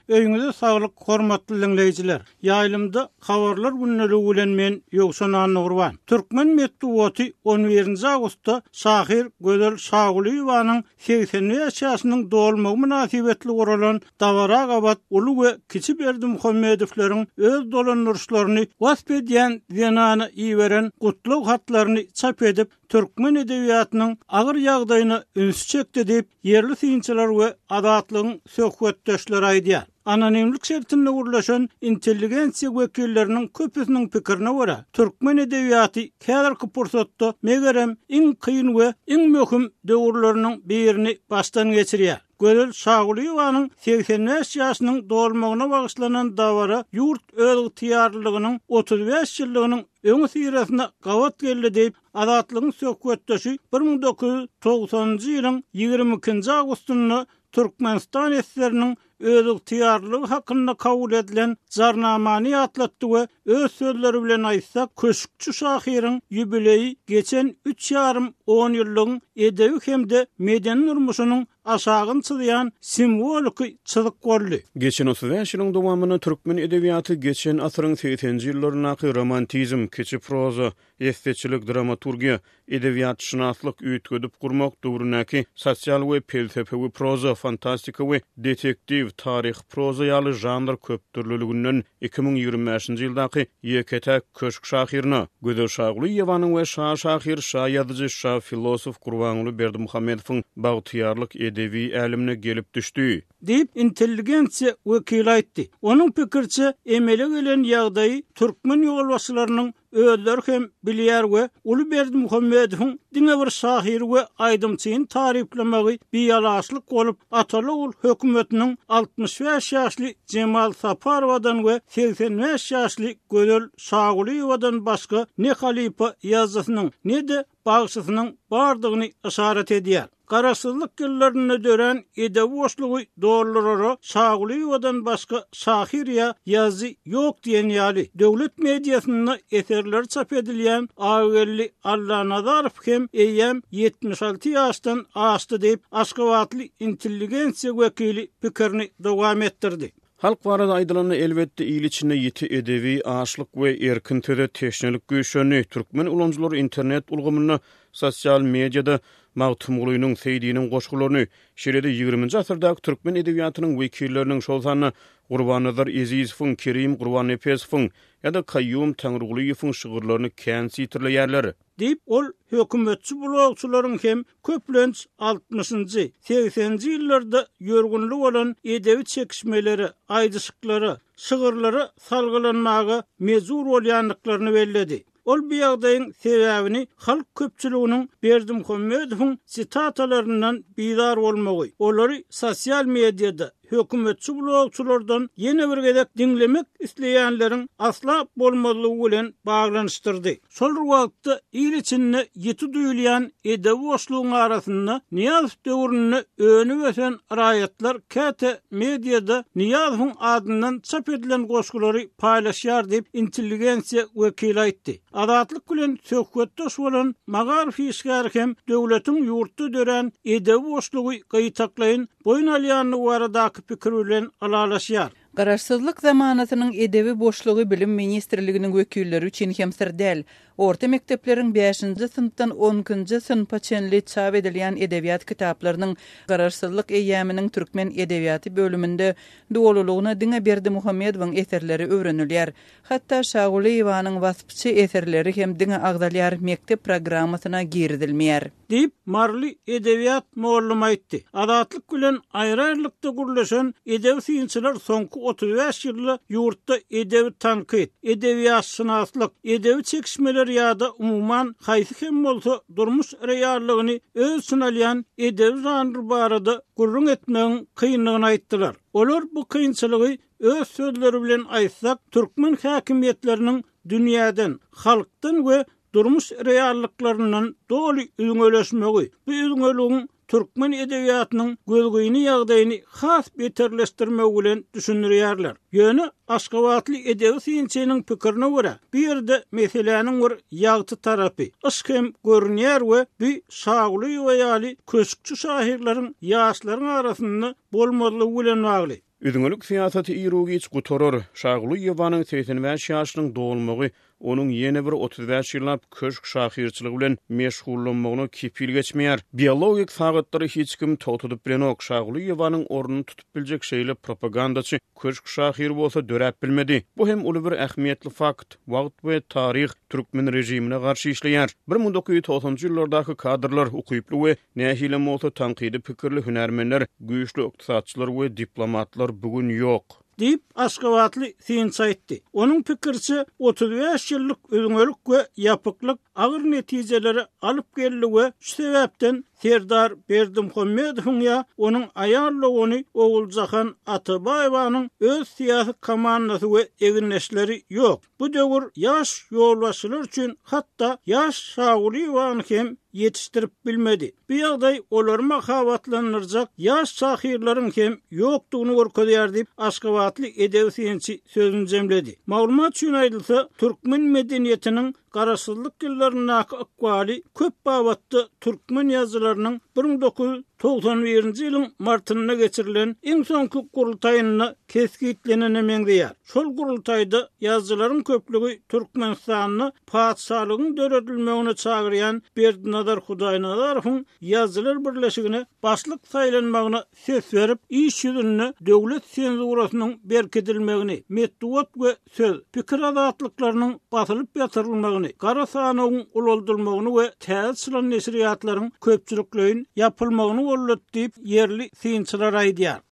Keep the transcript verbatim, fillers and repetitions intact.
Öýüňize saglyk, hormatly dinleýijiler. Ýaýlymda habarlar günneligi bilen men Ýogsan Nurwan. Türkmen Medeniýeti on birinji awgustda Şahir Gözel Şagulyewanyň seksenji ýaşynyň dolmagy münasibetli guralan Dawara Gabat Ulu we Kiçi Berdimuhammedowlaryň öz dolanýarlaryny wasp edýän zenany iýberen gutluk hatlaryny çap edip Türkmen edebiýatynyň agyr ýagdaýyny ünsü çekdi diýip yerli synçylar we adatlygyň söhbetdeşleri aýdýar. Anonimlik şertinde gurlaşan intelligensiya wekilleriniň köpüsiniň pikirine görä, Türkmen edebiýaty häzirki pursatda megerem iň kıyın we iň möhüm döwürleriniň birini baştan geçirýär. Gözel Şagulyewanyň seksen beş ýaşynyň dolmagyna bagyşlanan dawara ýurt öz ýygytyarlygynyň otuz beş ýyllygynyň öňü sirasynda gabat geldi diýip adatlygyň söhbetdeşi bir ming dokuz ýüz togsanjy ýylyň ýygrimi ikinji awgustyny Türkmenistan esleriniň öz ýygytyarlygy hakynda kabul edilen jarnamany atlatdy we öz sözleri bilen aýtsak, köşükçü şahyryň ýübileyi geçen üç ýarym on ýyllygyň edebi hemde medeni durmuşynyň aşagyn çyzýan simwolik çyzyk boldy. Geçen otuz beş ýylyň dowamyny Türkmen edebiýaty geçen asyryň seksenji ýyllaryna romantizm, keçi proza, esteçilik, dramaturgiýa, edebiýatşünaslyk üýtgedip gurmak döwründäki sosial we felsepewi proza, fantastika we detektiv, tarih proza ýaly janr köpdürlülüginden iki ming ýygrimi beşinji ýyldaky ýeketek köşk şahyryna Gözel Şagulyewanyň we şa şahyr, şa ýazyjy, şa filosof Gurbanuly Berdimuhammedowyň bagtyarlyk edebi älimine gelip düşdi diýip intelligensiya wekili aýtdy. Onuň pikirçe emele gelen ýagdaý türkmen ýolbaşçylarynyň özleri hem bilýär we Uly Berdimuhammedowyň diňe bir şahyr we aýdymçyny tariflemegi biýalaşlyk bolup ataly ul hökümetiniň altmış beş ýaşly Cemal Saparowadan we seksen beş ýaşly Gözel Şagulyewadan başga ne halipa ýazysynyň ne de bagşysynyň bardygyny işaret edýär. Garaşsyzlyk ýyllarynda dören edebi boşlugy doğrulara Şagulyewadan başga şahyr ýa ýazy ýok diýen ýaly. Döwlet mediasyny eserler çap edilýän Awgelli Alla Nazarow hem eýem yetmiş alty ýaşdan aşdy diýip Aşgabatly intelligensiya wekili pikirini dowam etdirdi. Halk barada aýdylany elbetde ýyl içinde ýeti edebi aşlyk we erkin töre teşnelik güýşeni türkmen ulanjylary internet ulgamyny sosial mediada magtumgulunyň seýdiniň goşgularyny şerede ýygrimiňji asyrdaky türkmen edebiýatynyň wekilleriniň şol sany Gurbannazar Ezizowyň, Kerim Gurbanepesowyň ýa-da Kayyum Taňrygulyýewiň şygyrlaryny kän sitirleýärler diýip ol hökümetçi blogçylaryň hem köplenç altmışynjy seksenji ýyllarda ýörgünlük bolan edebi çekişmeleri, aýdyşyklary, şygyrlary salgylanmagy mezur bolýanlyklaryny belledi. Ol bu ýagdaýyň sebäbini halk köpçüliginiň Berdimuhammedowyň sitatalaryndan biýdar bolmagy, olary sosial mediada hökümetçi blogçulardan ýene bir gezek dinlemek isleýänleriň asla bolmadygy bilen baglanyşdyrdy. Şol wagtda ýyl içinde ýeti duýulýan edebi boşlugyň arasynda Niýazow döwrüne öňü geçen raýatlar käte mediada Niýazowyň adyndan çap edilen goşgulary paýlaşýar diýip intelligensiya wekili aýtdy. Adatlyk bilen söhbetdeş bolan Magarif işgär hem döwletiň ýurtda dören edebi boşlugy gaýtaklaýyn boyun alýanlygy baradaky pikir bilen alalaşýar. Garaşsyzlyk zamanatynyň edebi boşlugy bilim ministrliginiň wekilleri üçin hem sirdäl. Orta mektepleriň beşinji synpdan onunji synpa çenli çap edilýän edebiýat kitaplarynyň garaşsyzlyk eýäminiň türkmen edebiýaty bölüminde dowlulugyna diňe Berdimuhammedowyň eserleri öwrenilýär. Hatda Şagulyewaanyň waspçy eserleri hem diňe agdalýar mektep programmasyna giridilmeýär diýip marly edebiýat muallimi aýtdy. Adatlyk bilen aýry-aýrylykda gurlaşan edebi synçylar soňky otuz beş ýylda ýurtda edebi tankit, edebiýatşünaslyk, edebi çekişmeler ýa-da umuman haýsy hem bolsa durmuş reallygyny öz synalýan edebi janry barada gurrun etmegiň kynlygyny aýtdylar. Olar bu kynçylygy öz sözleri bilen aýtsak, türkmen häkimiýetleriniň dünýäden, halkdan we durmuş reallyklaryndan doly üňeleşmegi, bu üňeligiň türkmen edebiýatynyň gözgüýni ýagdaýyny has beterleşdirmek bilen düşünýärler. Ýöne Aşgabatly edebi synçynyň pikirine görä, bir ýerde meseleniň bir ýagty tarapy ışk hem görünýär we bu Şagulyewa ýaly köşkçü şahirleriň ýaşlaryň arasynda bolmadygy bilen bagly. Üdüňlük siýasaty ýyrugiç gutoror. Şagulyewanyň seksen beş ýaşynyň dowulmagy onun ýene bir otuz beş ýyllap köşk şahyrçylygy bilen meşgullanmagyna kepil geçmeýär. Biologik sagatlary hiç kim totudyp bilenok. Şagulyewanyň ornuny tutup biljek şeýle propagandaçy köşk şahyr bolsa döräp bilmedi. Bu hem uly bir ähmiýetli fakt. Wagt we taryh türkmen rejimine garşy işleýär. bir ming dokuz ýüz togsonjy ýyllardaky kadrlar ukyply we nähile bolsa tanqidi pikirli hünärmenler, güýçli ykdysatçylar we diplomatlar bugün ýok. Deyip Aşgabatly synç aýtdy. Onuň pikirçi otuz beş ýyllyk öňölük we ýapyklyk agyr netijeleri alyp geldi we şu sebäpden Serdar Berdimuhammedowyň ýa onuň aýarlygyny Oguljahan Atabaýewanyň öz siýasy komandasy we eginleşleri ýok. Bu döwür ýaş ýolbaşçylar üçin hatda ýaş Şagulyewany hem yetiştirip bilmedi. Bu ýagdaý olar mahabatlanyrjak ýaş şahyrlaryň hem ýokdugyny görkezýär diýip Aşgabatly edebi synçy sözüni jemledi. Maglumat üçin aýdylsa, türkmen medeniýetiniň garaşsyzlyk ýyllaryna akwaly köp babatda türkmen ýazylarynyň bir ming dokuz ýüz togson birinji ýylyň martyna geçirilen iň soňky gurultaýyna keskitlenene meňdeýär. Şol gurultaýda ýazylaryň köplügi Türkmenistanyny paçalygyň döredilmegine çagyrýan Berdinazar Hudaýnazarowyň ýazylar birleşigine başlyk saýlanmagyna söz berip, iş ýüzüne döwlet senzurasynyň berkedilmegini, medeniýet we söz, pikir azatlyklarynyň basylyp ýatyrylmagyny, gara sanawyň uloldurmagyny we täsirli nesiriýatlaryň köpçülikleýin ýapylmagyny bollat diýip ýerli synçylar aýdýar.